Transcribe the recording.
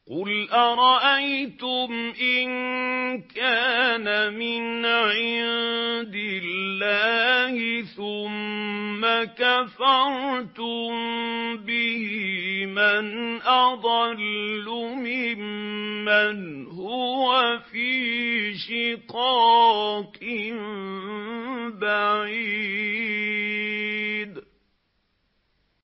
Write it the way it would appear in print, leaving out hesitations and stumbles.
قُلْ أَرَأَيْتُمْ إِن كَانَ مِنْ عِندِ اللَّهِ ثُمَّ كَفَرْتُم بِهِ مَنْ أَضَلُّ مِمَّنْ هُوَ فِي شِقَاقٍ بَعِيدٍ